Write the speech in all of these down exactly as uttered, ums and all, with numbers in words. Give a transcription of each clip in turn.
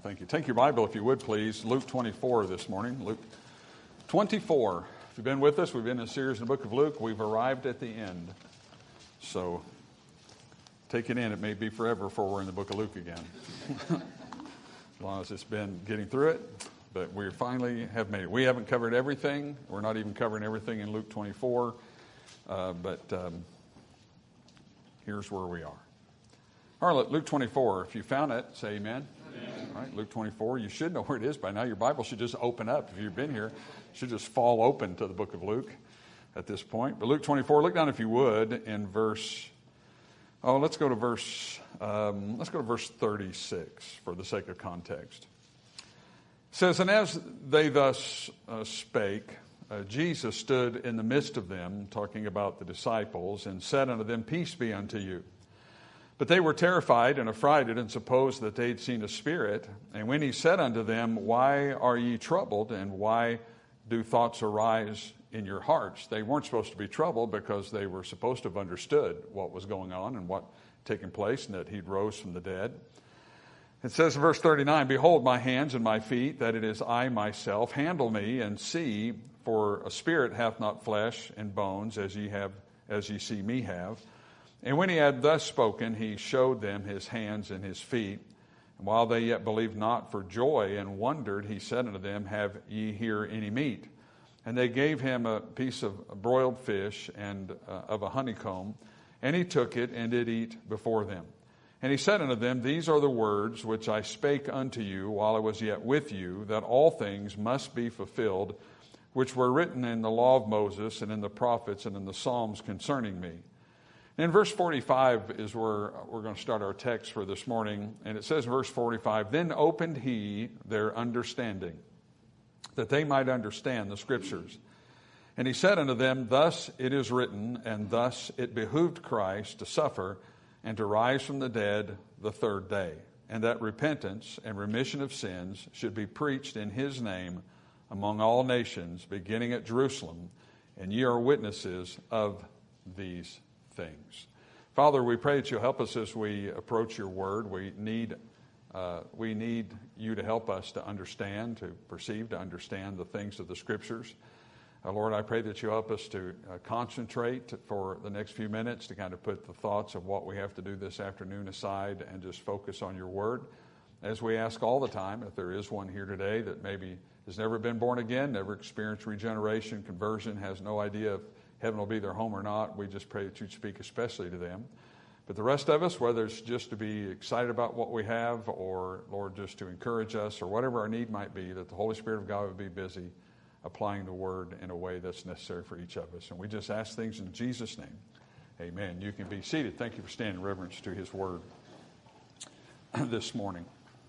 Thank you. Take your Bible, if you would, please. Luke twenty-four this morning. Luke twenty-four. If you've been with us, we've been in a series in the book of Luke. We've arrived at the end. So take it in. It may be forever before we're in the book of Luke again. As long as it's been getting through it. But we finally have made it. We haven't covered everything. We're not even covering everything in Luke twenty-four. Uh, but um, here's where we are. All right, Luke twenty-four. If you found it, say amen. Amen. All right, Luke twenty-four. You should know where it is by now. Your Bible should just open up. If you've been here, it should just fall open to the book of Luke at this point. But Luke twenty-four, look down if you would in verse, oh, let's go to verse, um, let's go to verse thirty-six for the sake of context. It says, and as they thus uh, spake, uh, Jesus stood in the midst of them, talking about the disciples, and said unto them, Peace be unto you. But they were terrified and affrighted, and supposed that they had seen a spirit. And when he said unto them, Why are ye troubled, and why do thoughts arise in your hearts? They weren't supposed to be troubled because they were supposed to have understood what was going on and what had taken place, and that he'd rose from the dead. It says in verse thirty-nine, Behold my hands and my feet, that it is I myself. Handle me and see, for a spirit hath not flesh and bones, as ye have, as ye see me have. And when he had thus spoken, he showed them his hands and his feet. And while they yet believed not for joy and wondered, he said unto them, Have ye here any meat? And they gave him a piece of broiled fish and uh, of a honeycomb. And he took it and did eat before them. And he said unto them, These are the words which I spake unto you while I was yet with you, that all things must be fulfilled, which were written in the law of Moses and in the prophets and in the Psalms concerning me. In verse forty-five is where we're going to start our text for this morning. And it says in verse forty-five, Then opened he their understanding, that they might understand the Scriptures. And he said unto them, Thus it is written, and thus it behooved Christ to suffer and to rise from the dead the third day, and that repentance and remission of sins should be preached in his name among all nations, beginning at Jerusalem. And ye are witnesses of these things. Father, we pray that you'll help us as we approach your word. We need uh, we need you to help us to understand, to perceive, to understand the things of the Scriptures. Uh, Lord, I pray that you help us to uh, concentrate for the next few minutes, to kind of put the thoughts of what we have to do this afternoon aside and just focus on your word. As we ask all the time, if there is one here today that maybe has never been born again, never experienced regeneration, conversion, has no idea if heaven will be their home or not, we just pray that you'd speak especially to them. But the rest of us, whether it's just to be excited about what we have or, Lord, just to encourage us or whatever our need might be, that the Holy Spirit of God would be busy applying the word in a way that's necessary for each of us. And we just ask things in Jesus' name. Amen. You can be seated. Thank you for standing in reverence to his word this morning.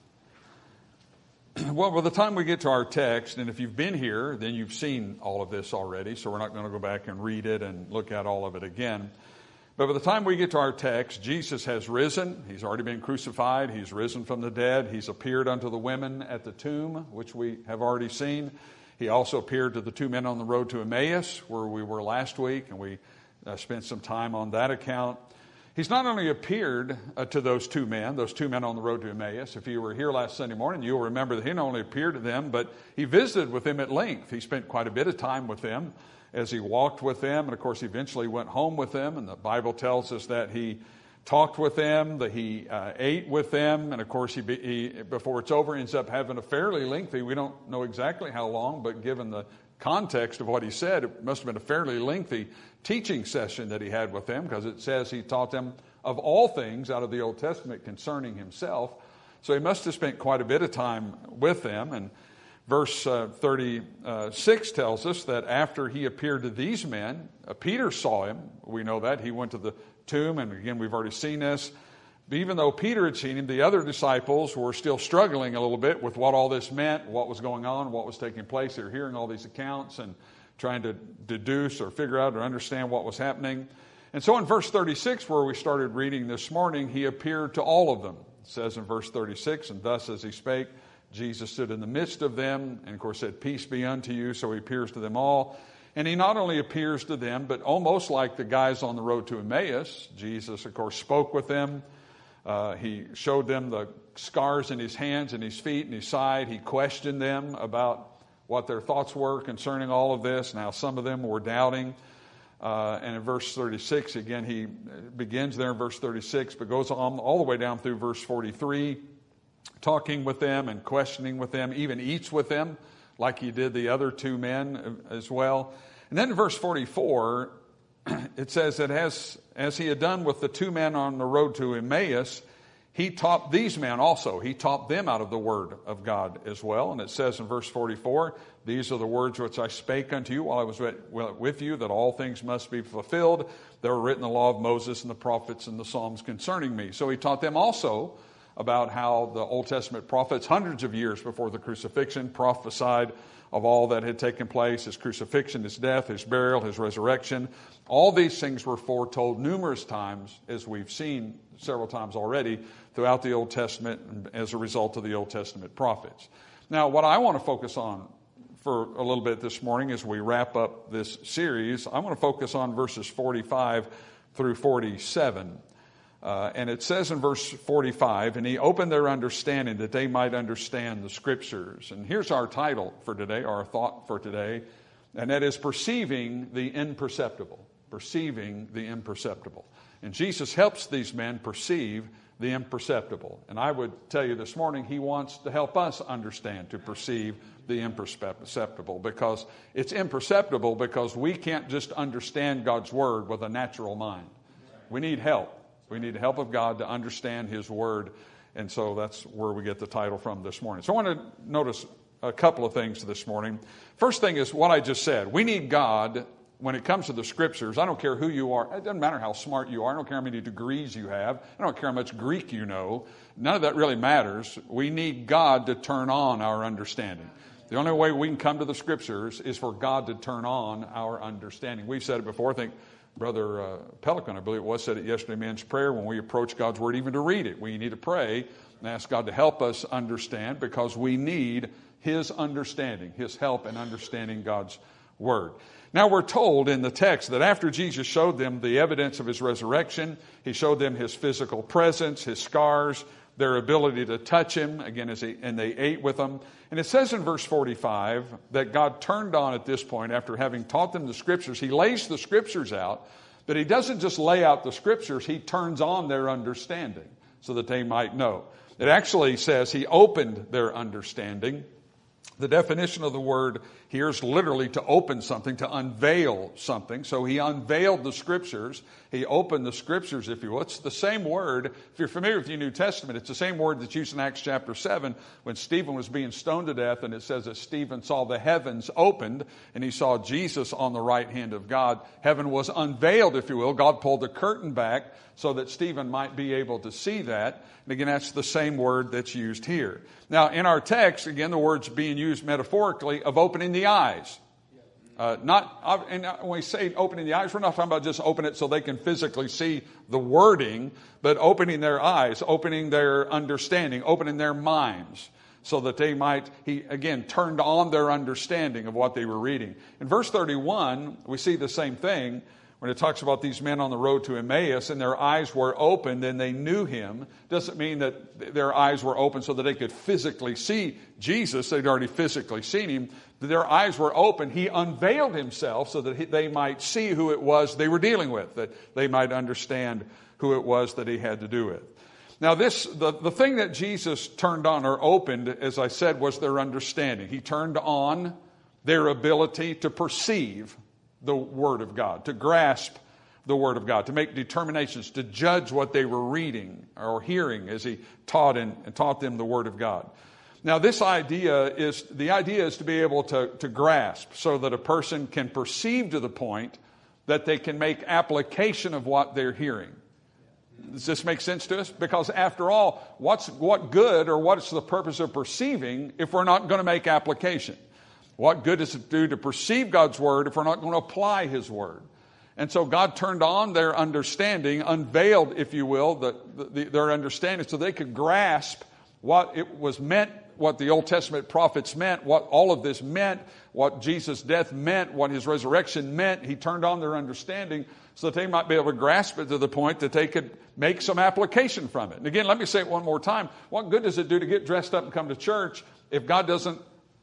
Well, by the time we get to our text, and if you've been here, then you've seen all of this already, so we're not going to go back and read it and look at all of it again. But by the time we get to our text, Jesus has risen. He's already been crucified. He's risen from the dead. He's appeared unto the women at the tomb, which we have already seen. He also appeared to the two men on the road to Emmaus, where we were last week, and we uh, spent some time on that account. He's not only appeared uh, to those two men, those two men on the road to Emmaus. If you were here last Sunday morning, you'll remember that he not only appeared to them, but he visited with them at length. He spent quite a bit of time with them as he walked with them. And, of course, he eventually went home with them. And the Bible tells us that he talked with them, that he uh, ate with them. And, of course, he, he before it's over, ends up having a fairly lengthy, we don't know exactly how long, but given the context of what he said, it must have been a fairly lengthy teaching session that he had with them, because it says he taught them of all things out of the Old Testament concerning himself. So he must have spent quite a bit of time with them. And verse uh, thirty-six tells us that after he appeared to these men, uh, Peter saw him. We know that. He went to the tomb, and again, we've already seen this. But even though Peter had seen him, the other disciples were still struggling a little bit with what all this meant, what was going on, what was taking place. They were hearing all these accounts and trying to deduce or figure out or understand what was happening. And so in verse thirty-six, where we started reading this morning, he appeared to all of them. It says in verse thirty-six, And thus as he spake, Jesus stood in the midst of them, and of course said, Peace be unto you. So he appears to them all. And he not only appears to them, but almost like the guys on the road to Emmaus, Jesus, of course, spoke with them. Uh, he showed them the scars in his hands and his feet and his side. He questioned them about what their thoughts were concerning all of this. Now, some of them were doubting. Uh, and in verse thirty-six, again, he begins there in verse thirty-six, but goes on all the way down through verse forty-three, talking with them and questioning with them, even eats with them, like he did the other two men as well. And then in verse forty-four, it says that as, as he had done with the two men on the road to Emmaus, he taught these men also. He taught them out of the word of God as well. And it says in verse forty-four, these are the words which I spake unto you while I was with you, that all things must be fulfilled. There were written the law of Moses and the prophets and the Psalms concerning me. So he taught them also about how the Old Testament prophets, hundreds of years before the crucifixion, prophesied of all that had taken place, his crucifixion, his death, his burial, his resurrection. All these things were foretold numerous times, as we've seen several times already, throughout the Old Testament as a result of the Old Testament prophets. Now, what I want to focus on for a little bit this morning as we wrap up this series, I want to focus on verses forty-five through forty-seven. Uh, and it says in verse forty-five, and he opened their understanding that they might understand the Scriptures. And here's our title for today, our thought for today, and that is perceiving the imperceptible. Perceiving the imperceptible. And Jesus helps these men perceive the imperceptible. And I would tell you this morning, he wants to help us understand, to perceive the imperceptible, because it's imperceptible because we can't just understand God's Word with a natural mind. We need help. We need the help of God to understand His Word. And so that's where we get the title from this morning. So I want to notice a couple of things this morning. First thing is what I just said. We need God when it comes to the Scriptures. I don't care who you are. It doesn't matter how smart you are. I don't care how many degrees you have. I don't care how much Greek you know. None of that really matters. We need God to turn on our understanding. The only way we can come to the Scriptures is for God to turn on our understanding. We've said it before. I think Brother uh, Pelican, I believe it was, said it yesterday in men's prayer, when we approach God's Word, even to read it, we need to pray and ask God to help us understand, because we need His understanding, His help in understanding God's Word. Now we're told in the text that after Jesus showed them the evidence of His resurrection, He showed them His physical presence, His scars, their ability to touch Him, again, as he, and they ate with Him. And it says in verse forty-five that God turned on at this point, after having taught them the Scriptures. He lays the Scriptures out, but He doesn't just lay out the Scriptures. He turns on their understanding so that they might know. It actually says He opened their understanding. The definition of the word here is literally to open something, to unveil something. So He unveiled the Scriptures. He opened the Scriptures, if you will. It's the same word. If you're familiar with the New Testament, it's the same word that's used in Acts chapter seven when Stephen was being stoned to death, and it says that Stephen saw the heavens opened and he saw Jesus on the right hand of God. Heaven was unveiled, if you will. God pulled the curtain back so that Stephen might be able to see that. And again, that's the same word that's used here. Now, in our text, again, the word's being used metaphorically of opening the eyes. Uh, not, and when we say opening the eyes, we're not talking about just open it so they can physically see the wording, but opening their eyes, opening their understanding, opening their minds, so that they might, he again turned on their understanding of what they were reading. In verse thirty-one, we see the same thing when it talks about these men on the road to Emmaus, and their eyes were opened and they knew Him. Doesn't mean that their eyes were open so that they could physically see Jesus. They'd already physically seen Him. Their eyes were open. He unveiled Himself so that they might see who it was they were dealing with, that they might understand who it was that He had to do with. Now, this the, the thing that Jesus turned on or opened, as I said, was their understanding. He turned on their ability to perceive the Word of God, to grasp the Word of God, to make determinations, to judge what they were reading or hearing as He taught and, and taught them the Word of God. Now, this idea is, the idea is to be able to, to grasp so that a person can perceive to the point that they can make application of what they're hearing. Does this make sense to us? Because after all, what's what good or what's the purpose of perceiving if we're not going to make application? What good does it do to perceive God's Word if we're not going to apply His Word? And so God turned on their understanding, unveiled, if you will, the, the, their understanding so they could grasp what it was meant, what the Old Testament prophets meant, what all of this meant, what Jesus' death meant, what his resurrection meant. He turned on their understanding so that they might be able to grasp it to the point that they could make some application from it. And again, let me say it one more time. What good does it do to get dressed up and come to church if God doesn't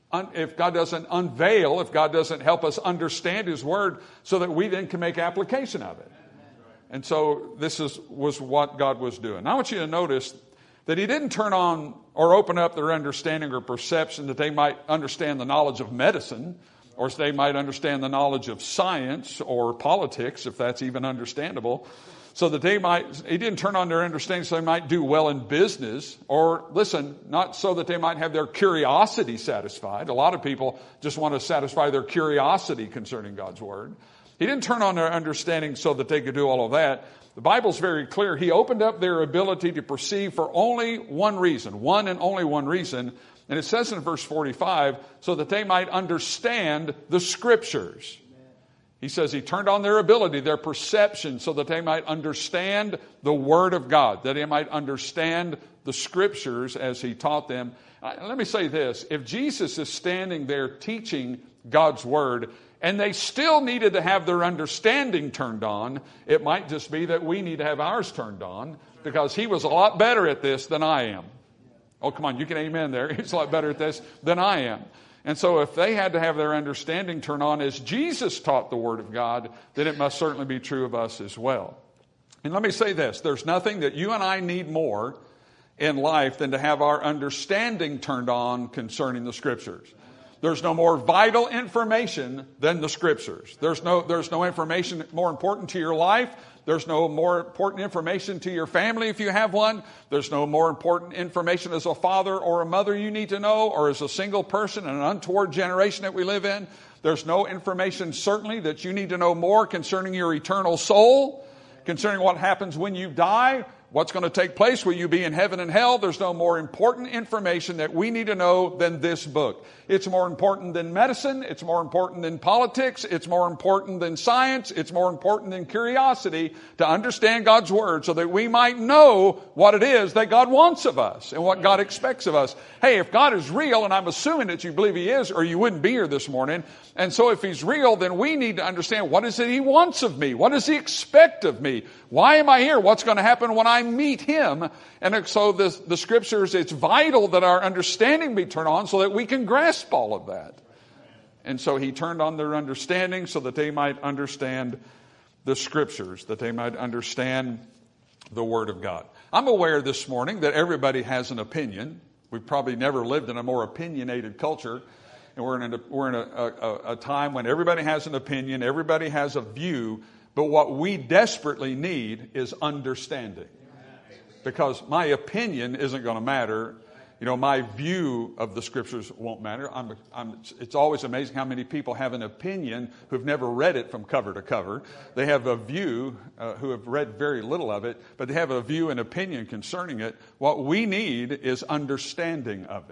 if God doesn't unveil, if God doesn't help us understand his word so that we then can make application of it? And so this is was what God was doing. Now I want you to notice that he didn't turn on or open up their understanding or perception that they might understand the knowledge of medicine, or so they might understand the knowledge of science or politics, if that's even understandable, so that they might, he didn't turn on their understanding so they might do well in business, or listen, not so that they might have their curiosity satisfied. A lot of people just want to satisfy their curiosity concerning God's word. He didn't turn on their understanding so that they could do all of that. The Bible's very clear. He opened up their ability to perceive for only one reason, one and only one reason. And it says in verse forty-five, so that they might understand the Scriptures. He says he turned on their ability, their perception, so that they might understand the Word of God, that they might understand the Scriptures as he taught them. Let me say this. If Jesus is standing there teaching God's Word, and they still needed to have their understanding turned on, it might just be that we need to have ours turned on, because he was a lot better at this than I am. Oh, come on, you can amen there. He's a lot better at this than I am. And so if they had to have their understanding turned on as Jesus taught the Word of God, then it must certainly be true of us as well. And let me say this. There's nothing that you and I need more in life than to have our understanding turned on concerning the Scriptures. There's no more vital information than the Scriptures. There's no, there's no information more important to your life. There's no more important information to your family if you have one. There's no more important information as a father or a mother you need to know, or as a single person in an untoward generation that we live in. There's no information certainly that you need to know more concerning your eternal soul, concerning what happens when you die, what's going to take place, will you be in heaven and hell. There's no more important information that we need to know than this book. It's more important than medicine. It's more important than politics. It's more important than science. It's more important than curiosity to understand God's Word so that we might know what it is that God wants of us and what God expects of us. Hey, if God is real, and I'm assuming that you believe he is, or you wouldn't be here this morning, and so if he's real, then we need to understand, what is it he wants of me? What does he expect of me? Why am I here? What's going to happen when I meet him? And so the, the Scriptures, it's vital that our understanding be turned on so that we can grasp all of that. And so he turned on their understanding so that they might understand the Scriptures, that they might understand the Word of God. I'm aware this morning that everybody has an opinion. We've probably never lived in a more opinionated culture. And we're in a, we're in a, a, a time when everybody has an opinion, everybody has a view, but what we desperately need is understanding. Because my opinion isn't going to matter. You know, my view of the Scriptures won't matter. I'm, I'm, it's always amazing how many people have an opinion who've never read it from cover to cover. They have a view, uh, who have read very little of it, but they have a view and opinion concerning it. What we need is understanding of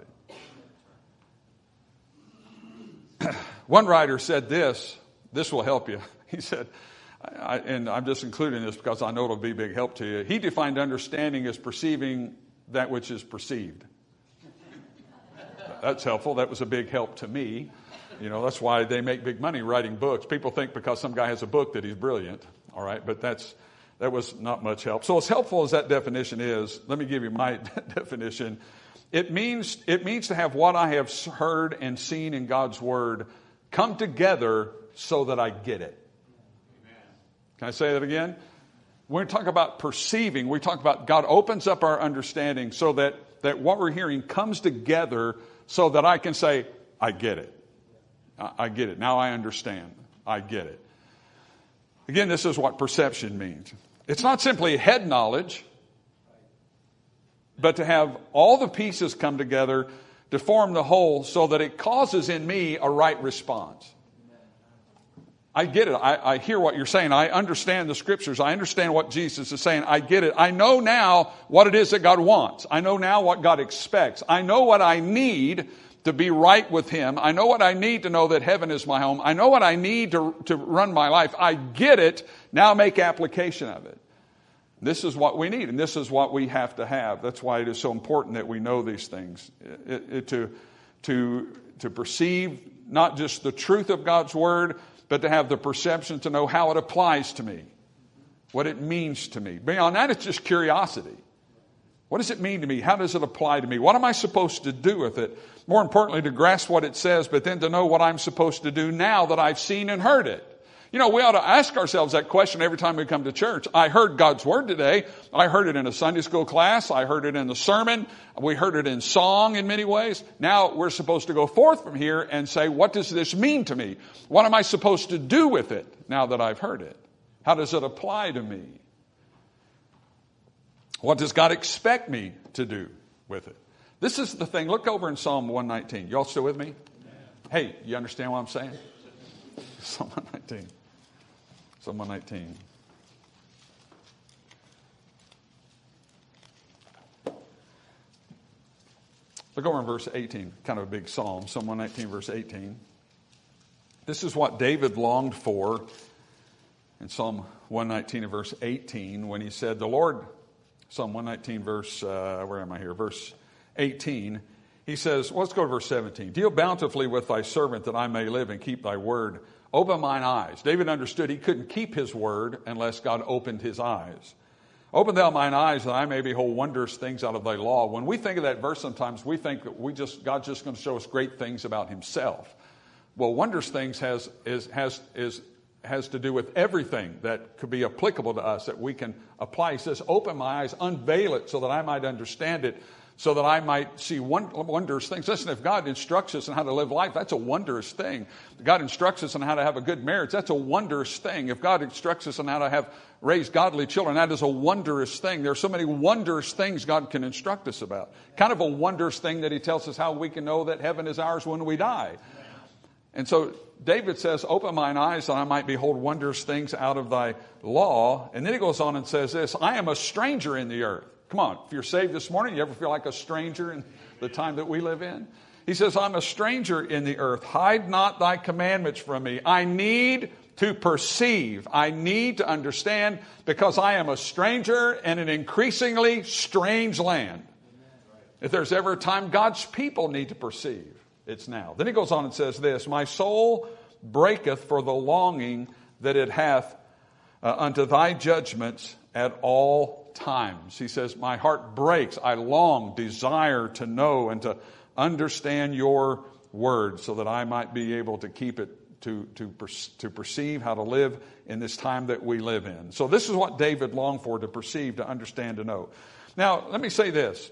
it. One writer said this, this will help you. He said, I, and I'm just including this because I know it'll be a big help to you. He defined understanding as perceiving that which is perceived. That's helpful. That was a big help to me. You know, that's why they make big money writing books. People think because some guy has a book that he's brilliant. All right, but that's that was not much help. So as helpful as that definition is, let me give you my definition. It means it means to have what I have heard and seen in God's Word come together so that I get it. Can I say that again? When we talk about perceiving, we talk about God opens up our understanding so that, that what we're hearing comes together so that I can say, I get it. I, I get it. Now I understand. I get it. Again, this is what perception means. It's not simply head knowledge, but to have all the pieces come together to form the whole so that it causes in me a right response. I get it. I, I hear what you're saying. I understand the Scriptures. I understand what Jesus is saying. I get it. I know now what it is that God wants. I know now what God expects. I know what I need to be right with him. I know what I need to know that heaven is my home. I know what I need to, to run my life. I get it. Now make application of it. This is what we need, and this is what we have to have. That's why it is so important that we know these things. It, it, to, to, to perceive not just the truth of God's Word, but to have the perception to know how it applies to me, what it means to me. Beyond that, it's just curiosity. What does it mean to me? How does it apply to me? What am I supposed to do with it? More importantly, to grasp what it says, but then to know what I'm supposed to do now that I've seen and heard it. You know, we ought to ask ourselves that question every time we come to church. I heard God's Word today. I heard it in a Sunday school class. I heard it in the sermon. We heard it in song in many ways. Now we're supposed to go forth from here and say, what does this mean to me? What am I supposed to do with it now that I've heard it? How does it apply to me? What does God expect me to do with it? This is the thing. Look over in Psalm one nineteen. You all still with me? Hey, you understand what I'm saying? Psalm one nineteen. Psalm one nineteen. Look over in verse eighteen. Kind of a big psalm. Psalm one nineteen, verse eighteen. This is what David longed for in Psalm one nineteen and verse eighteen when he said, the Lord, Psalm one nineteen, verse, uh, where am I here? Verse eighteen. He says, well, let's go to verse seventeen. Deal bountifully with thy servant that I may live and keep thy word. Open mine eyes. David understood he couldn't keep his word unless God opened his eyes. Open thou mine eyes that I may behold wondrous things out of thy law. When we think of that verse sometimes, we think that we just God's just going to show us great things about himself. Well, wondrous things has is has is has to do with everything that could be applicable to us that we can apply. He says, open my eyes, unveil it so that I might understand it, so that I might see wondrous things. Listen, if God instructs us on how to live life, that's a wondrous thing. If God instructs us on how to have a good marriage, that's a wondrous thing. If God instructs us on how to have raise godly children, that is a wondrous thing. There are so many wondrous things God can instruct us about. Kind of a wondrous thing that he tells us how we can know that heaven is ours when we die. And so David says, open mine eyes that I might behold wondrous things out of thy law. And then he goes on and says this, I am a stranger in the earth. Come on, if you're saved this morning, you ever feel like a stranger in the time that we live in? He says, I'm a stranger in the earth. Hide not thy commandments from me. I need to perceive. I need to understand because I am a stranger in an increasingly strange land. If there's ever a time God's people need to perceive, it's now. Then he goes on and says this, my soul breaketh for the longing that it hath uh, unto thy judgments at all times. He says, my heart breaks. I long, desire to know and to understand your word so that I might be able to keep it, to, to, to perceive how to live in this time that we live in. So this is what David longed for, to perceive, to understand, to know. Now, let me say this.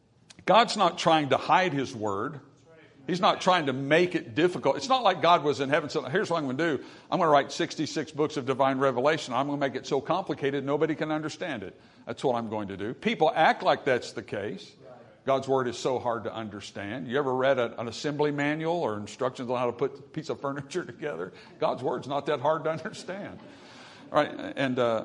God's not trying to hide his word. He's not trying to make it difficult. It's not like God was in heaven saying, here's what I'm going to do. I'm going to write sixty-six books of divine revelation. I'm going to make it so complicated nobody can understand it. That's what I'm going to do. People act like that's the case. God's word is so hard to understand. You ever read a, an assembly manual or instructions on how to put a piece of furniture together? God's word's not that hard to understand. All right? And, uh,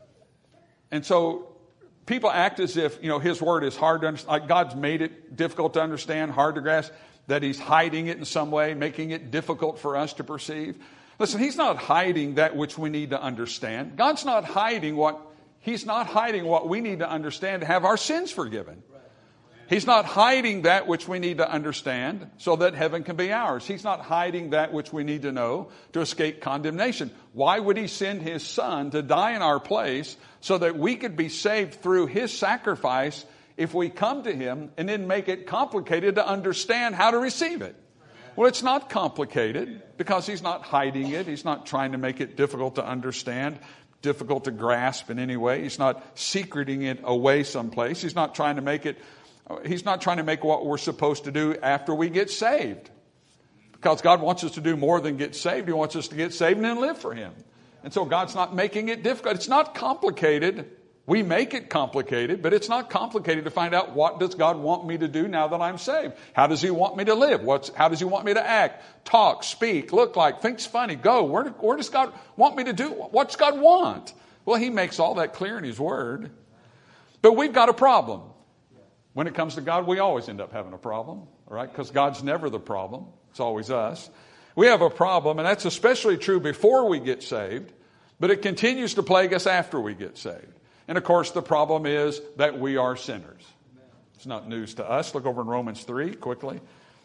and so people act as if, you know, his word is hard to understand. Like God's made it difficult to understand, hard to grasp, that he's hiding it in some way, making it difficult for us to perceive. Listen, he's not hiding that which we need to understand. God's not hiding what, he's not hiding what we need to understand to have our sins forgiven. He's not hiding that which we need to understand so that heaven can be ours. He's not hiding that which we need to know to escape condemnation. Why would he send his son to die in our place so that we could be saved through his sacrifice if we come to him and then make it complicated to understand how to receive it? Well, it's not complicated because he's not hiding it. He's not trying to make it difficult to understand, difficult to grasp in any way. He's not secreting it away someplace. He's not trying to make it, he's not trying to make what we're supposed to do after we get saved. Because God wants us to do more than get saved. He wants us to get saved and then live for him. And so God's not making it difficult. It's not complicated. We make it complicated, but it's not complicated to find out what does God want me to do now that I'm saved. How does he want me to live? What's, how does he want me to act, talk, speak, look like, think's funny, go? Where, where does God want me to do? What's God want? Well, he makes all that clear in his word. But we've got a problem. When it comes to God, we always end up having a problem, all right? Because God's never the problem. It's always us. We have a problem, and that's especially true before we get saved, but it continues to plague us after we get saved. And of course, the problem is that we are sinners. It's not news to us. Look over in Romans three quickly.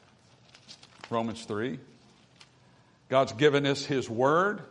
Romans three. God's given us His Word.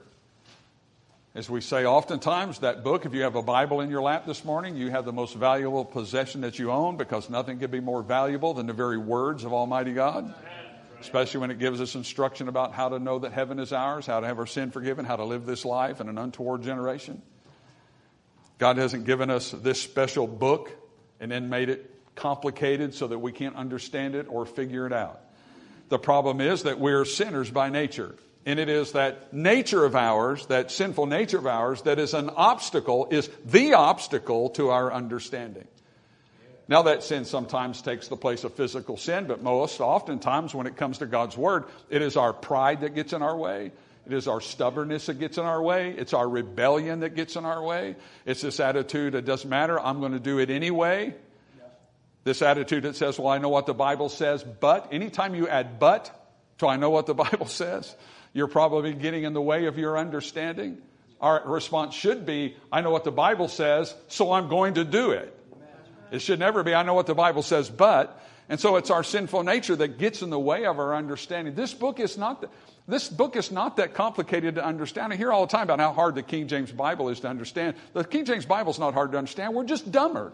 As we say oftentimes, that book, if you have a Bible in your lap this morning, you have the most valuable possession that you own, because nothing could be more valuable than the very words of Almighty God. Especially when it gives us instruction about how to know that heaven is ours, how to have our sin forgiven, how to live this life in an untoward generation. God hasn't given us this special book and then made it complicated so that we can't understand it or figure it out. The problem is that we're sinners by nature. And it is that nature of ours, that sinful nature of ours, that is an obstacle, is the obstacle to our understanding. Now, that sin sometimes takes the place of physical sin, but most oftentimes when it comes to God's Word, it is our pride that gets in our way. It is our stubbornness that gets in our way. It's our rebellion that gets in our way. It's this attitude, it doesn't matter, I'm going to do it anyway. This attitude that says, well, I know what the Bible says, but anytime you add but to I know what the Bible says, you're probably getting in the way of your understanding. Our response should be, I know what the Bible says, so I'm going to do it. It should never be, I know what the Bible says, but. And so it's our sinful nature that gets in the way of our understanding. This book is not, the, this book is not that complicated to understand. I hear all the time about how hard the King James Bible is to understand. The King James Bible is not hard to understand. We're just dumber.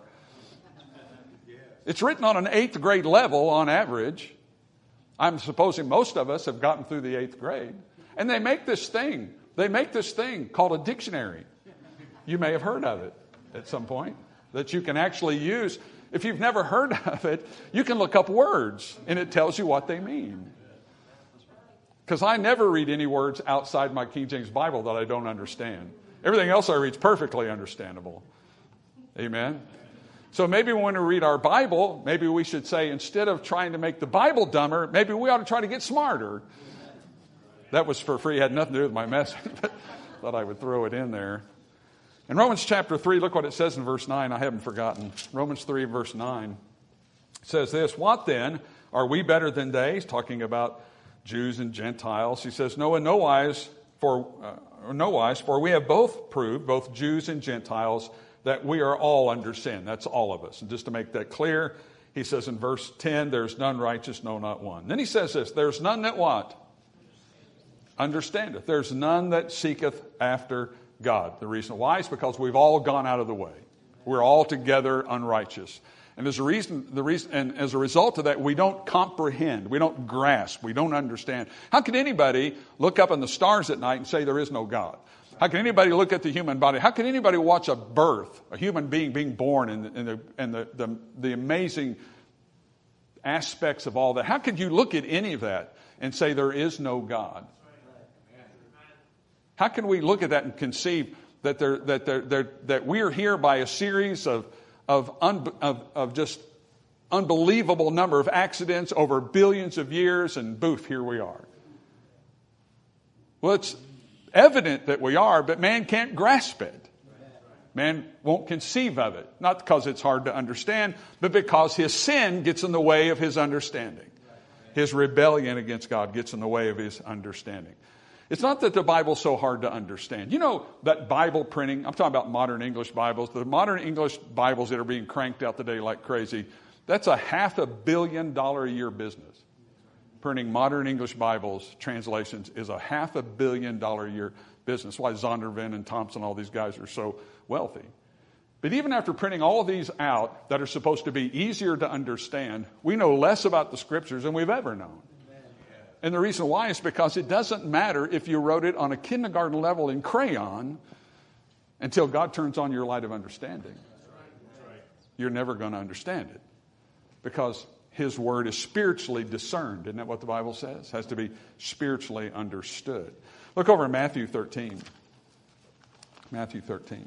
It's written on an eighth grade level on average. I'm supposing most of us have gotten through the eighth grade. And they make this thing. They make this thing called a dictionary. You may have heard of it at some point. That you can actually use. If you've never heard of it, you can look up words and it tells you what they mean. Because I never read any words outside my King James Bible that I don't understand. Everything else I read is perfectly understandable. Amen. So maybe when we read our Bible, maybe we should say, instead of trying to make the Bible dumber, maybe we ought to try to get smarter. That was for free. It had nothing to do with my message, but thought I would throw it in there. In Romans chapter three, look what it says in verse nine. I haven't forgotten. Romans three, verse nine. It says this, what then? Are we better than they? He's talking about Jews and Gentiles. He says, no, in no wise, for, uh, no wise, for we have both proved, both Jews and Gentiles, that we are all under sin. That's all of us. And just to make that clear, he says in verse ten, there's none righteous, no, not one. Then he says this, there's none that what? Understandeth. There's none that seeketh after God. The reason why is because we've all gone out of the way. We're all together unrighteous. And as a reason, the reason, and as a result of that, we don't comprehend, we don't grasp, we don't understand. How can anybody look up in the stars at night and say there is no God? How can anybody look at the human body? How can anybody watch a birth, a human being being born, and, and, the, and the, the, the amazing aspects of all that? How could you look at any of that and say there is no God? How can we look at that and conceive that they're, that they're, they're, that we're here by a series of of, un, of of just unbelievable number of accidents over billions of years, and boof, here we are? Well, it's evident that we are, but man can't grasp it. Man won't conceive of it, not because it's hard to understand, but because his sin gets in the way of his understanding. His rebellion against God gets in the way of his understanding. It's not that the Bible's so hard to understand. You know that Bible printing, I'm talking about modern English Bibles, the modern English Bibles that are being cranked out today like crazy, that's a half a billion dollar a year business. Printing modern English Bibles translations is a half a billion dollar a year business. That's why Zondervan and Thompson, all these guys are so wealthy. But even after printing all of these out that are supposed to be easier to understand, we know less about the Scriptures than we've ever known. And the reason why is because it doesn't matter if you wrote it on a kindergarten level in crayon until God turns on your light of understanding. You're never going to understand it because His Word is spiritually discerned. Isn't that what the Bible says? It has to be spiritually understood. Look over in Matthew thirteen. Matthew thirteen.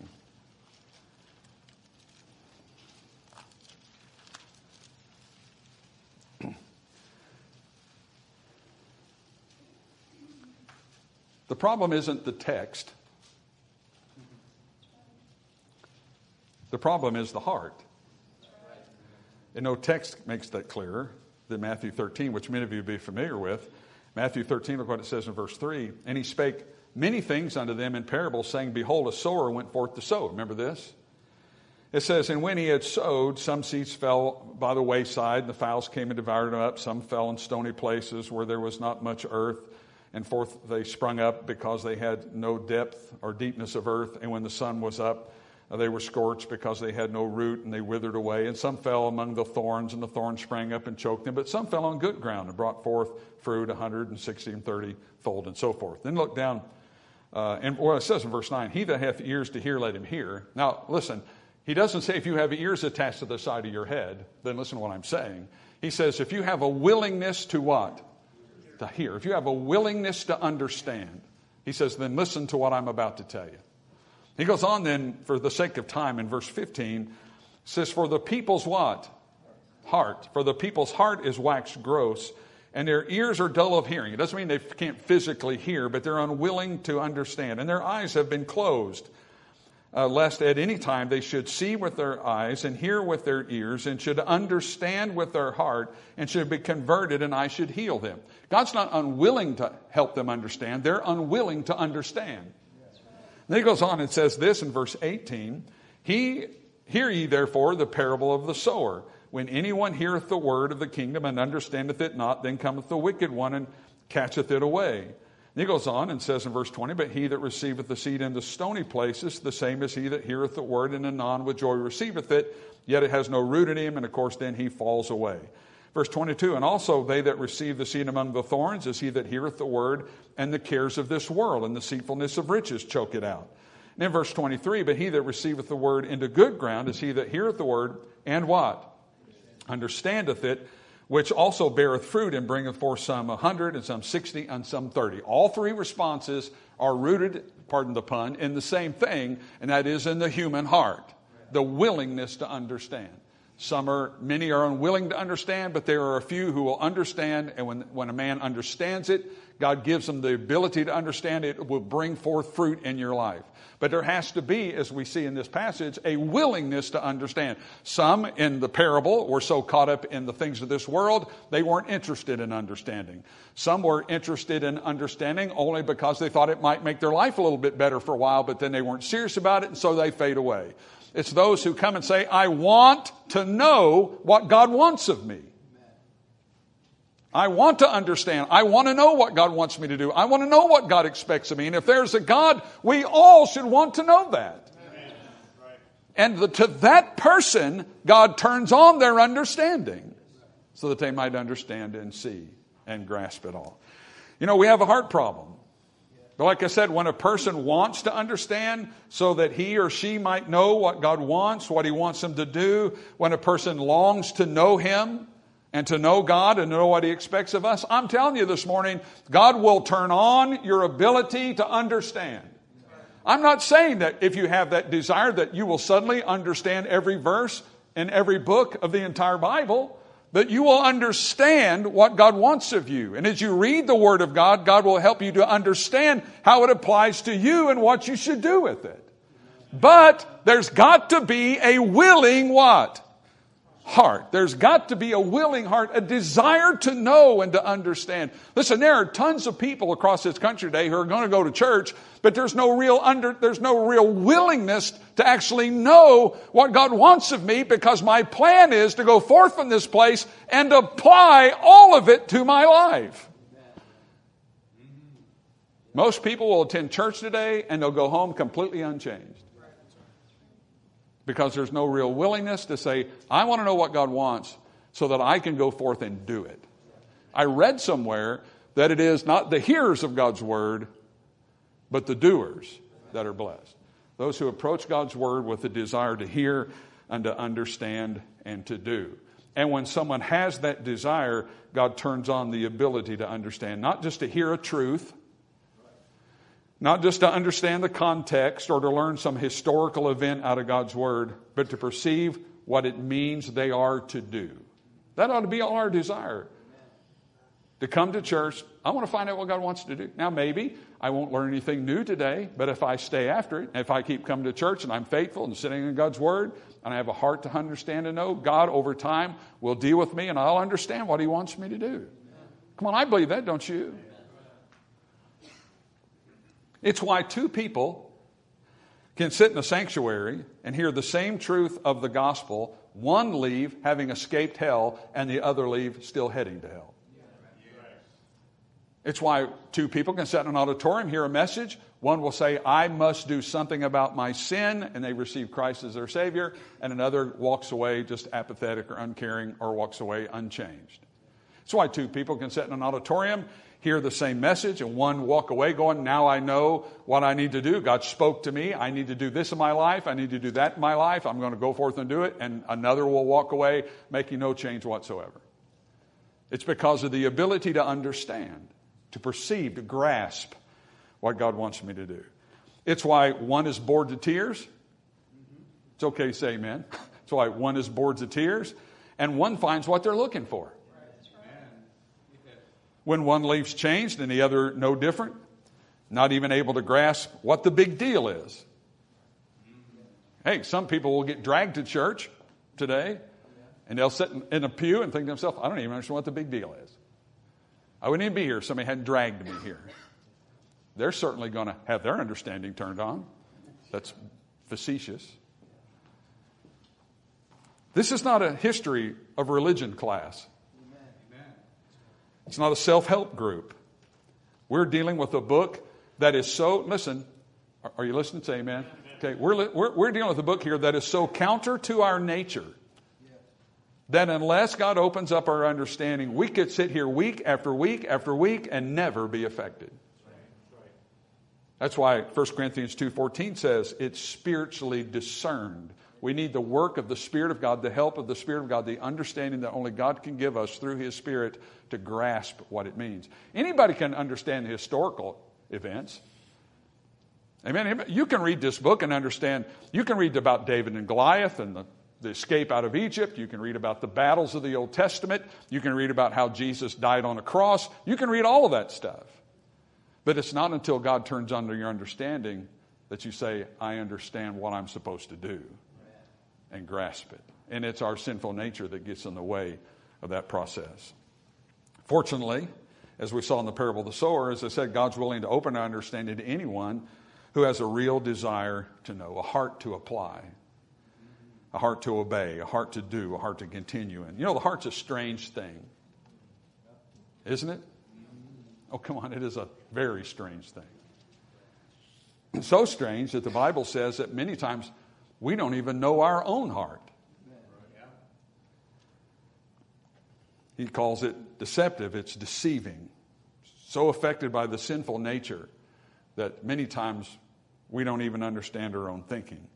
The problem isn't the text. The problem is the heart. And no text makes that clearer than Matthew thirteen, which many of you will be familiar with. Matthew thirteen, look what it says in verse three. And he spake many things unto them in parables, saying, behold, a sower went forth to sow. Remember this? It says, and when he had sowed, some seeds fell by the wayside, and the fowls came and devoured them up. Some fell in stony places where there was not much earth, and forth they sprung up because they had no depth or deepness of earth. And when the sun was up, they were scorched because they had no root, and they withered away. And some fell among the thorns, and the thorns sprang up and choked them. But some fell on good ground and brought forth fruit a hundred and sixty and thirty fold, and so forth. Then look down, uh, and well, it says in verse nine, he that hath ears to hear, let him hear. Now, listen, he doesn't say if you have ears attached to the side of your head, then listen to what I'm saying. He says if you have a willingness to what? To hear. If you have a willingness to understand, he says, then listen to what I'm about to tell you. He goes on then, for the sake of time, in verse fifteen, says, for the people's what? Heart. For the people's heart is waxed gross, and their ears are dull of hearing. It doesn't mean they can't physically hear, but they're unwilling to understand. And their eyes have been closed, uh, lest at any time they should see with their eyes and hear with their ears and should understand with their heart and should be converted, and I should heal them. God's not unwilling to help them understand. They're unwilling to understand. Then he goes on and says this in verse eighteen, He, hear ye therefore the parable of the sower. When anyone heareth the word of the kingdom and understandeth it not, then cometh the wicked one and catcheth it away. And he goes on and says in verse twenty, but he that receiveth the seed in the stony places, the same as he that heareth the word and anon with joy receiveth it, yet it has no root in him, and of course then he falls away. Verse twenty-two, and also they that receive the seed among the thorns is he that heareth the word, and the cares of this world and the deceitfulness of riches choke it out. And in verse twenty-three, but he that receiveth the word into good ground is he that heareth the word, and what? Understandeth it, which also beareth fruit and bringeth forth some a hundred and some sixty and some thirty. All three responses are rooted, pardon the pun, in the same thing, and that is in the human heart, the willingness to understand. Some are, many are unwilling to understand, but there are a few who will understand. And when, when a man understands it, God gives them the ability to understand it. It will bring forth fruit in your life. But there has to be, as we see in this passage, a willingness to understand. Some in the parable were so caught up in the things of this world, they weren't interested in understanding. Some were interested in understanding only because they thought it might make their life a little bit better for a while, but then they weren't serious about it, and so they fade away. It's those who come and say, I want to know what God wants of me. I want to understand. I want to know what God wants me to do. I want to know what God expects of me. And if there's a God, we all should want to know that. Right. And the, to that person, God turns on their understanding so that they might understand and see and grasp it all. You know, we have a heart problem. But like I said, when a person wants to understand so that he or she might know what God wants, what he wants them to do, when a person longs to know him and to know God and know what he expects of us, I'm telling you this morning, God will turn on your ability to understand. I'm not saying that if you have that desire that you will suddenly understand every verse in every book of the entire Bible, that you will understand what God wants of you. And as you read the Word of God, God will help you to understand how it applies to you and what you should do with it. But there's got to be a willing what? Heart. There's got to be a willing heart, a desire to know and to understand. Listen, there are tons of people across this country today who are going to go to church, but there's no real under, there's no real willingness to actually know what God wants of me, because my plan is to go forth from this place and apply all of it to my life. Most people will attend church today and they'll go home completely unchanged. Because there's no real willingness to say, I want to know what God wants so that I can go forth and do it. I read somewhere that it is not the hearers of God's word, but the doers that are blessed. Those who approach God's word with a desire to hear and to understand and to do. And when someone has that desire, God turns on the ability to understand, not just to hear a truth, not just to understand the context or to learn some historical event out of God's word, but to perceive what it means they are to do. That ought to be all our desire. To come to church, I want to find out what God wants to do. Now maybe I won't learn anything new today, but if I stay after it, if I keep coming to church and I'm faithful and sitting in God's word, and I have a heart to understand and know, God over time will deal with me and I'll understand what he wants me to do. Come on, I believe that, don't you? It's why two people can sit in a sanctuary and hear the same truth of the gospel, one leave having escaped hell and the other leave still heading to hell. It's why two people can sit in an auditorium, hear a message. One will say, I must do something about my sin, and they receive Christ as their Savior. And another walks away just apathetic or uncaring or walks away unchanged. That's why two people can sit in an auditorium, hear the same message, and one walk away going, now I know what I need to do. God spoke to me. I need to do this in my life. I need to do that in my life. I'm going to go forth and do it. And another will walk away making no change whatsoever. It's because of the ability to understand, to perceive, to grasp what God wants me to do. It's why one is bored to tears. It's okay to say amen. It's why one is bored to tears, and one finds what they're looking for. When one leaves changed and the other no different, not even able to grasp what the big deal is. Hey, some people will get dragged to church today, and they'll sit in a pew and think to themselves, I don't even understand what the big deal is. I wouldn't even be here if somebody hadn't dragged me here. They're certainly going to have their understanding turned on. That's facetious. This is not a history of religion class. It's not a self-help group. We're dealing with a book that is so, listen, are you listening? Say amen. Okay, we're, we're, we're dealing with a book here that is so counter to our nature that unless God opens up our understanding, we could sit here week after week after week and never be affected. That's why First Corinthians two fourteen says it's spiritually discerned. We need the work of the Spirit of God, the help of the Spirit of God, the understanding that only God can give us through His Spirit to grasp what it means. Anybody can understand the historical events. Amen. You can read this book and understand. You can read about David and Goliath and the, the escape out of Egypt. You can read about the battles of the Old Testament. You can read about how Jesus died on a cross. You can read all of that stuff. But it's not until God turns on your understanding that you say, I understand what I'm supposed to do and grasp it. And it's our sinful nature that gets in the way of that process. Fortunately, as we saw in the parable of the sower, as I said, God's willing to open our understanding to anyone who has a real desire to know, a heart to apply, a heart to obey, a heart to do, a heart to continue in. You know, the heart's a strange thing, isn't it? Oh, come on, it is a very strange thing. It's so strange that the Bible says that many times we don't even know our own heart. He calls it deceptive. It's deceiving. So affected by the sinful nature that many times we don't even understand our own thinking.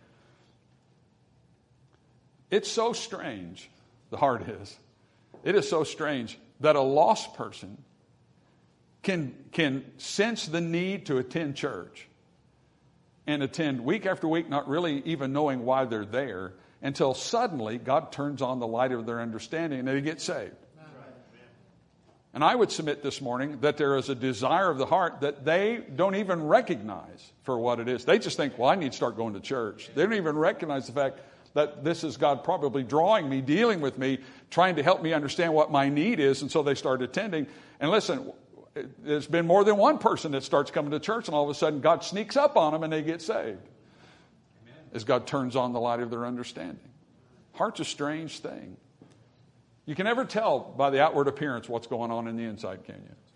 It's so strange, the heart is. It is so strange that a lost person can, can sense the need to attend church and attend week after week, not really even knowing why they're there, until suddenly God turns on the light of their understanding and they get saved. And I would submit this morning that there is a desire of the heart that they don't even recognize for what it is. They just think, well, I need to start going to church. They don't even recognize the fact that this is God probably drawing me, dealing with me, trying to help me understand what my need is, and so they start attending. And listen, there's been more than one person that starts coming to church, and all of a sudden God sneaks up on them and they get saved. Amen. As God turns on the light of their understanding. Heart's a strange thing. You can never tell by the outward appearance what's going on in the inside, can you?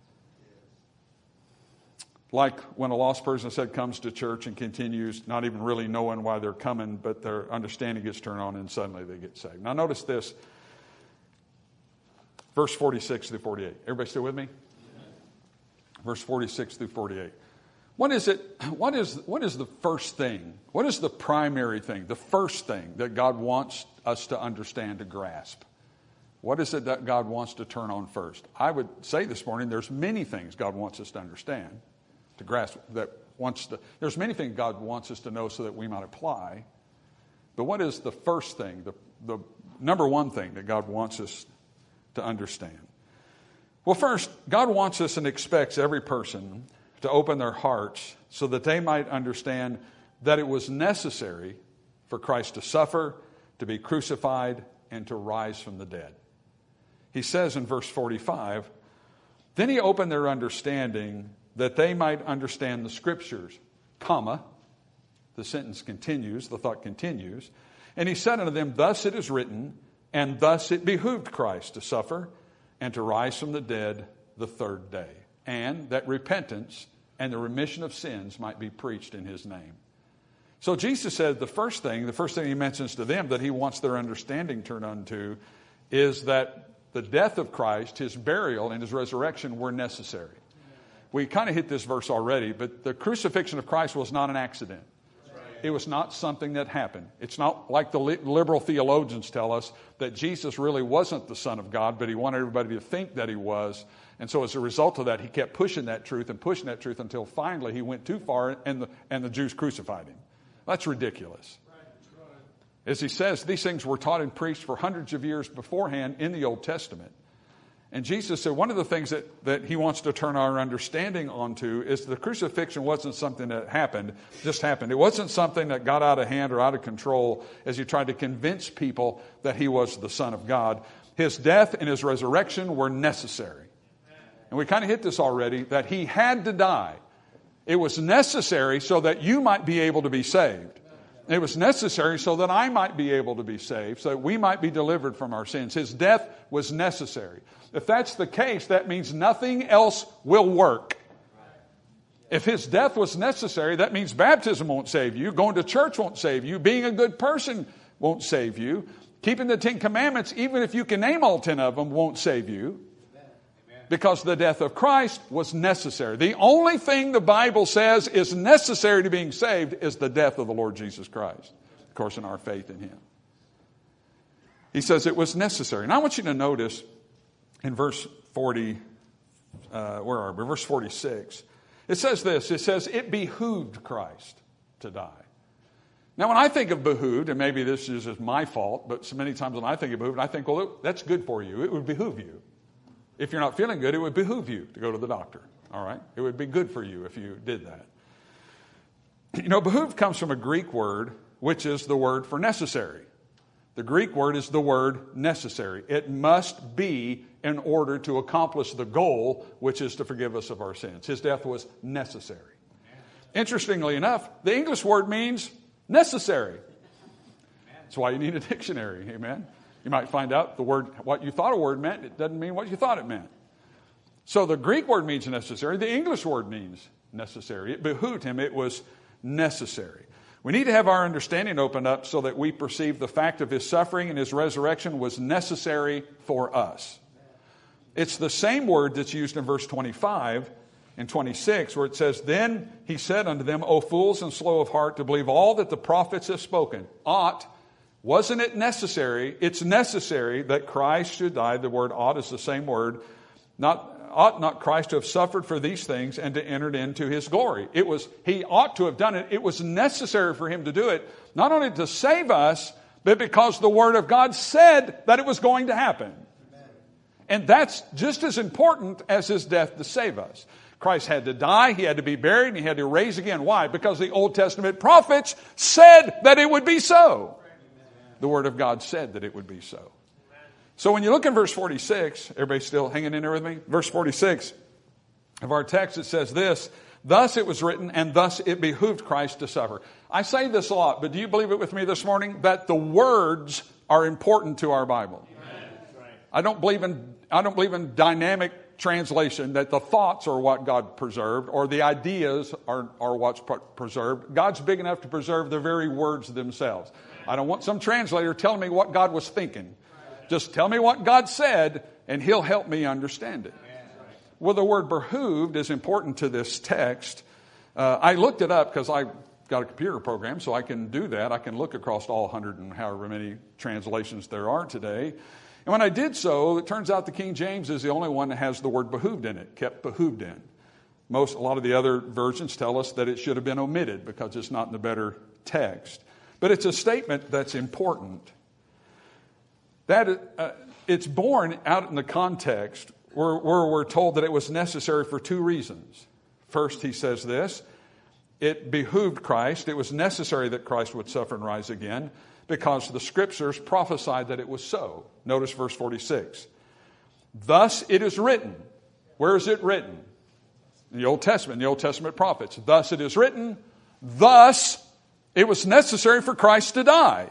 Like when a lost person said comes to church and continues, not even really knowing why they're coming, but their understanding gets turned on and suddenly they get saved. Now notice this, verse forty-six through forty-eight. Everybody still with me? Verse forty-six through forty-eight. What is it? What is, what is the first thing? What is the primary thing, the first thing that God wants us to understand, to grasp? What is it that God wants to turn on first? I would say this morning there's many things God wants us to understand, to grasp, that wants to, there's many things God wants us to know so that we might apply. But what is the first thing, the, the number one thing that God wants us to understand? Well, first, God wants us and expects every person to open their hearts so that they might understand that it was necessary for Christ to suffer, to be crucified, and to rise from the dead. He says in verse forty-five, then he opened their understanding that they might understand the Scriptures, comma, The sentence continues, the thought continues. And he said unto them, thus it is written, and thus it behooved Christ to suffer and to rise from the dead the third day, and that repentance and the remission of sins might be preached in his name. So Jesus said the first thing, the first thing he mentions to them that he wants their understanding turned unto is that the death of Christ, his burial, and his resurrection were necessary. We kind of hit this verse already, but the crucifixion of Christ was not an accident. It was not something that happened. It's not like the liberal theologians tell us that Jesus really wasn't the Son of God, but he wanted everybody to think that he was. And so as a result of that, he kept pushing that truth and pushing that truth until finally he went too far and the, and the Jews crucified him. That's ridiculous. As he says, these things were taught and preached for hundreds of years beforehand in the Old Testament. And Jesus said one of the things that, that he wants to turn our understanding onto is the crucifixion wasn't something that happened, just happened. It wasn't something that got out of hand or out of control as he tried to convince people that he was the Son of God. His death and his resurrection were necessary. And we kind of hit this already, that he had to die. It was necessary so that you might be able to be saved. It was necessary so that I might be able to be saved, so that we might be delivered from our sins. His death was necessary. If that's the case, that means nothing else will work. If his death was necessary, that means baptism won't save you. Going to church won't save you. Being a good person won't save you. Keeping the Ten Commandments, even if you can name all ten of them, won't save you. Because the death of Christ was necessary. The only thing the Bible says is necessary to being saved is the death of the Lord Jesus Christ. Of course, in our faith in him. He says it was necessary. And I want you to notice in verse forty, uh, where are we? Verse forty-six. It says this. It says, it behooved Christ to die. Now, when I think of behooved, and maybe this is just my fault, but so many times when I think of behooved, I think, well, that's good for you. It would behoove you. If you're not feeling good, it would behoove you to go to the doctor. All right? It would be good for you if you did that. You know, behooved comes from a Greek word, which is the word for necessary. The Greek word is the word necessary. It must be in order to accomplish the goal, which is to forgive us of our sins. His death was necessary. Interestingly enough, the English word means necessary. That's why you need a dictionary. Amen. You might find out the word, what you thought a word meant, it doesn't mean what you thought it meant. So the Greek word means necessary. The English word means necessary. It behooved him. It was necessary. We need to have our understanding opened up so that we perceive the fact of his suffering and his resurrection was necessary for us. It's the same word that's used in verse twenty-five and twenty-six, where it says, then he said unto them, O fools and slow of heart to believe all that the prophets have spoken. Ought, wasn't it necessary? It's necessary that Christ should die. The word ought is the same word. Not ought not Christ to have suffered for these things and to enter into his glory. It was, he ought to have done it. It was necessary for him to do it, not only to save us, but because the word of God said that it was going to happen. Amen. And that's just as important as his death to save us. Christ had to die, he had to be buried, and he had to rise again. Why? Because the Old Testament prophets said that it would be so. The word of God said that it would be so. So when you look in verse forty-six, everybody still hanging in there with me? Verse forty-six of our text, it says this, thus it was written, and thus it behooved Christ to suffer. I say this a lot, but do you believe it with me this morning? That the words are important to our Bible. Amen. I don't believe in, I don't believe in dynamic translation, that the thoughts are what God preserved, or the ideas are, are what's preserved. God's big enough to preserve the very words themselves. I don't want some translator telling me what God was thinking. Just tell me what God said, and he'll help me understand it. Well, the word behooved is important to this text. Uh, I looked it up because I've got a computer program, so I can do that. I can look across all one hundred and however many translations there are today. And when I did so, it turns out the King James is the only one that has the word behooved in it, kept behooved in. Most, a lot of the other versions tell us that it should have been omitted because it's not in the better text. But it's a statement that's important. That uh, it's born out in the context where, where we're told that it was necessary for two reasons. First, he says this, it behooved Christ. It was necessary that Christ would suffer and rise again because the scriptures prophesied that it was so. Notice verse forty-six. Thus it is written. Where is it written? In the Old Testament, the Old Testament prophets. Thus it is written. Thus It was necessary for Christ to die.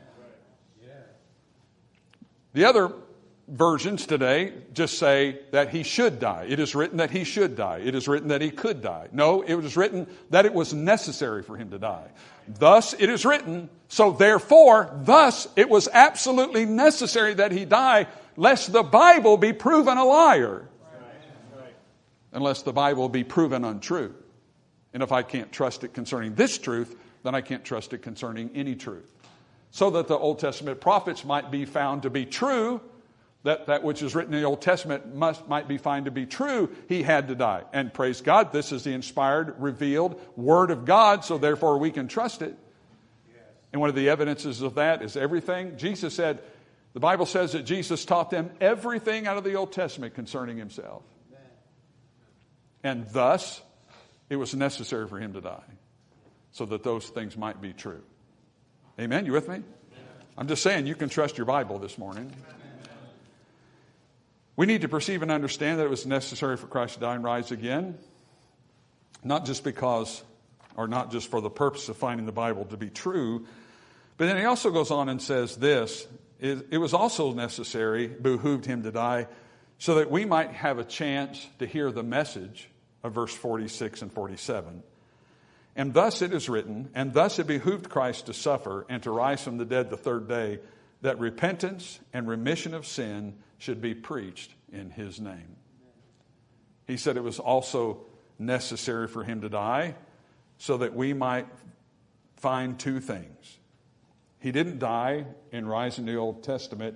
The other versions today just say that he should die. It is written that he should die. It is written that he could die. No, it was written that it was necessary for him to die. Thus it is written, so therefore, thus it was absolutely necessary that he die, lest the Bible be proven a liar. Unless the Bible be proven untrue. And if I can't trust it concerning this truth, then I can't trust it concerning any truth. So that the Old Testament prophets might be found to be true, that that which is written in the Old Testament must might be found to be true, he had to die. And praise God, this is the inspired, revealed Word of God, so therefore we can trust it. Yes. And one of the evidences of that is everything. Jesus said, the Bible says that Jesus taught them everything out of the Old Testament concerning himself. Amen. And thus, it was necessary for him to die, so that those things might be true. Amen? You with me? Amen. I'm just saying you can trust your Bible this morning. Amen. We need to perceive and understand that it was necessary for Christ to die and rise again, not just because, or not just for the purpose of finding the Bible to be true, but then he also goes on and says this, it, it was also necessary, behooved him to die, so that we might have a chance to hear the message of verse forty-six and forty-seven. And thus it is written, and thus it behooved Christ to suffer and to rise from the dead the third day, that repentance and remission of sin should be preached in his name. He said it was also necessary for him to die so that we might find two things. He didn't die and rise in the Old Testament,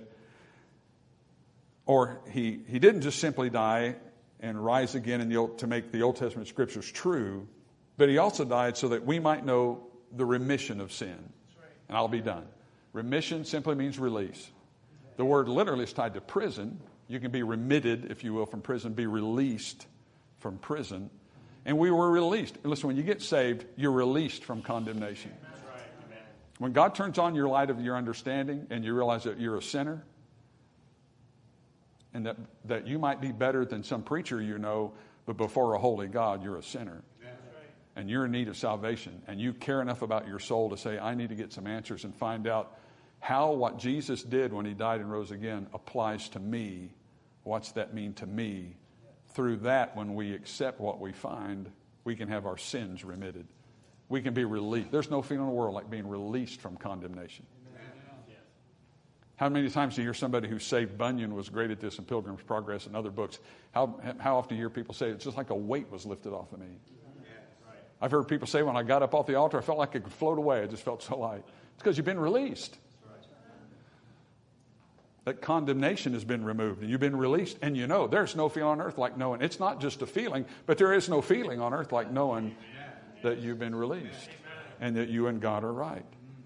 or he, he didn't just simply die and rise again in the Old, to make the Old Testament scriptures true, but he also died so that we might know the remission of sin. And I'll be done. Remission simply means release. The word literally is tied to prison. You can be remitted, if you will, from prison, be released from prison. And we were released. Listen, when you get saved, you're released from condemnation. Right. When God turns on your light of your understanding and you realize that you're a sinner and that, that you might be better than some preacher you know, but before a holy God, you're a sinner. Right. And you're in need of salvation. And you care enough about your soul to say, I need to get some answers and find out how what Jesus did when he died and rose again applies to me. What's that mean to me? Through that, when we accept what we find, we can have our sins remitted. We can be released. There's no feeling in the world like being released from condemnation. How many times do you hear somebody who saved? Bunyan was great at this in Pilgrim's Progress and other books. How, how often do you hear people say, it's just like a weight was lifted off of me? I've heard people say, when I got up off the altar, I felt like I could float away. I just felt so light. It's because you've been released. That condemnation has been removed and you've been released. And you know, there's no feeling on earth like knowing. It's not just a feeling, but there is no feeling on earth like knowing that you've been released and that you and God are right.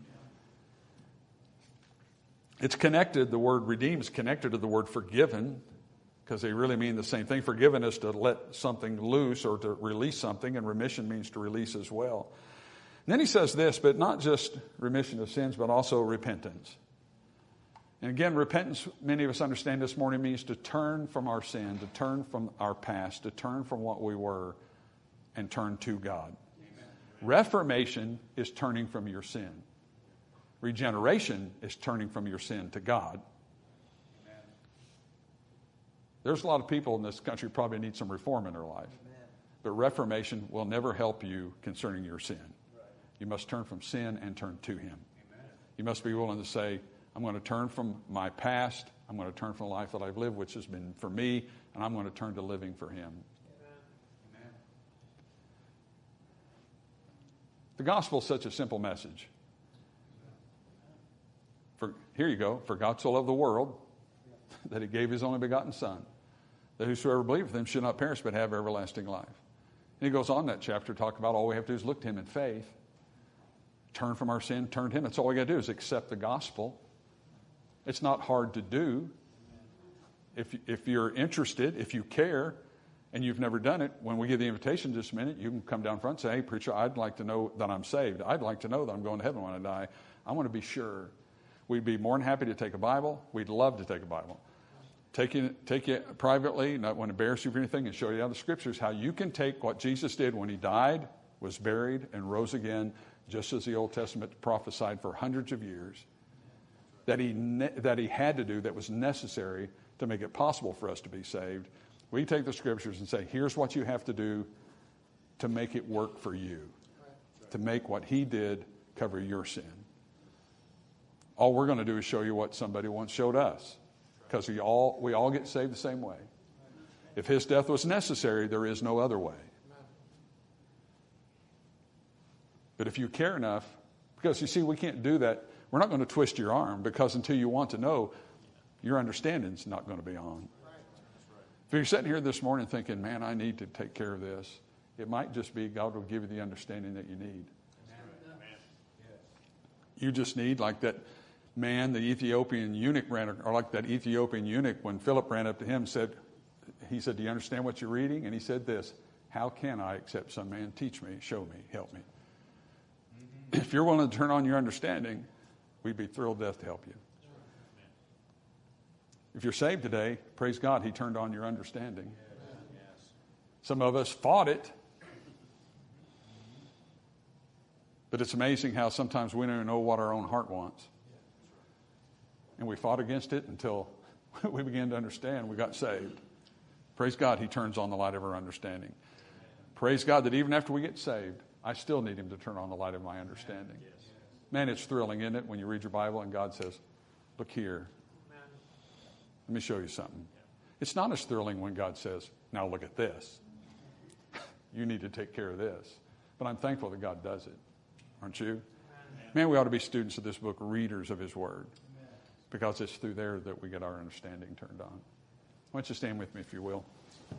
It's connected, the word redeem is connected to the word forgiven, because they really mean the same thing. Forgiven is to let something loose or to release something, and remission means to release as well. And then he says this, but not just remission of sins, but also repentance. And again, repentance, many of us understand this morning, means to turn from our sin, to turn from our past, to turn from what we were, and turn to God. Amen. Reformation is turning from your sin. Regeneration is turning from your sin to God. Amen. There's a lot of people in this country who probably need some reform in their life. Amen. But reformation will never help you concerning your sin. Right. You must turn from sin and turn to Him. Amen. You must be willing to say, I'm going to turn from my past. I'm going to turn from the life that I've lived, which has been for me, and I'm going to turn to living for Him. Amen. The gospel is such a simple message. For, here you go. For God so loved the world that He gave His only begotten Son, that whosoever believeth Him should not perish but have everlasting life. And he goes on in that chapter to talk about all we have to do is look to Him in faith, turn from our sin, turn to Him. That's all we got to do is accept the gospel. It's not hard to do. If, if you're interested, if you care, and you've never done it, when we give the invitation in just a minute, you can come down front and say, hey, preacher, I'd like to know that I'm saved. I'd like to know that I'm going to heaven when I die. I want to be sure. We'd be more than happy to take a Bible. We'd love to take a Bible. Take it, take it privately, not want to embarrass you for anything, and show you out of the Scriptures how you can take what Jesus did when He died, was buried, and rose again, just as the Old Testament prophesied for hundreds of years, that he, ne- that he had to do, that was necessary to make it possible for us to be saved. We take the scriptures and say, here's what you have to do to make it work for you, to make what he did cover your sin. All we're going to do is show you what somebody once showed us, because we all, we all get saved the same way. If his death was necessary, there is no other way. But if you care enough, because you see, we can't do that. We're not going to twist your arm, because until you want to know, your understanding's not going to be on. If you're sitting here this morning thinking, man, I need to take care of this, it might just be God will give you the understanding that you need. You just need, like that man, the Ethiopian eunuch ran, or like that Ethiopian eunuch, when Philip ran up to him, said, he said, do you understand what you're reading? And he said this, how can I except some man teach me, show me, help me? Mm-hmm. If you're willing to turn on your understanding, we'd be thrilled to death to help you. If you're saved today, praise God, he turned on your understanding. Yes. Some of us fought it. But it's amazing how sometimes we don't even know what our own heart wants. And we fought against it until we began to understand, we got saved. Praise God, he turns on the light of our understanding. Praise God that even after we get saved, I still need him to turn on the light of my understanding. Man, it's thrilling, isn't it, when you read your Bible and God says, look here. Let me show you something. It's not as thrilling when God says, now look at this. You need to take care of this. But I'm thankful that God does it. Aren't you? Man, we ought to be students of this book, readers of his word. Because it's through there that we get our understanding turned on. Why don't you stand with me, if you will?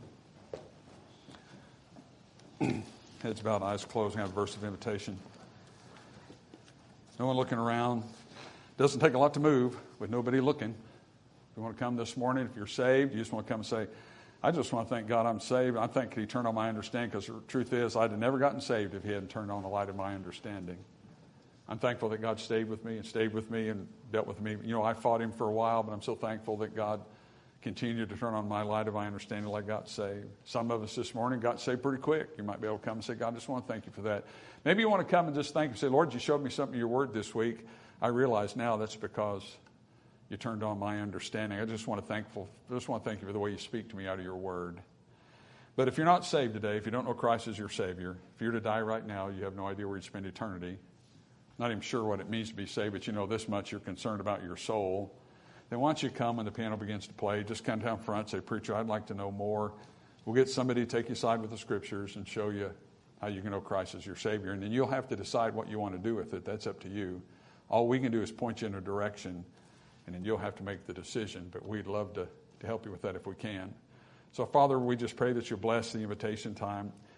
Heads bowed, eyes closed, and have a verse of invitation. No one looking around. Doesn't take a lot to move with nobody looking. If you want to come this morning, if you're saved, you just want to come and say, I just want to thank God I'm saved. I thank he turned on my understanding, because the truth is I'd have never gotten saved if he hadn't turned on the light of my understanding. I'm thankful that God stayed with me and stayed with me and dealt with me. You know, I fought him for a while, but I'm so thankful that God continued to turn on my light of my understanding till I got saved. Some of us this morning got saved pretty quick. You might be able to come and say, God, I just want to thank you for that. Maybe you want to come and just thank you. Say, Lord, you showed me something in your word this week. I realize now that's because you turned on my understanding. I just want to thankful. I just want to thank you for the way you speak to me out of your word. But if you're not saved today, if you don't know Christ as your Savior, if you're to die right now, you have no idea where you'd spend eternity. Not even sure what it means to be saved, but you know this much, you're concerned about your soul. Then why don't you come when the piano begins to play, just come down front, say, preacher, I'd like to know more. We'll get somebody to take you aside with the scriptures and show you how you can know Christ as your Savior. And then you'll have to decide what you want to do with it. That's up to you. All we can do is point you in a direction, and then you'll have to make the decision. But we'd love to, to help you with that if we can. So, Father, we just pray that you'll bless the invitation time.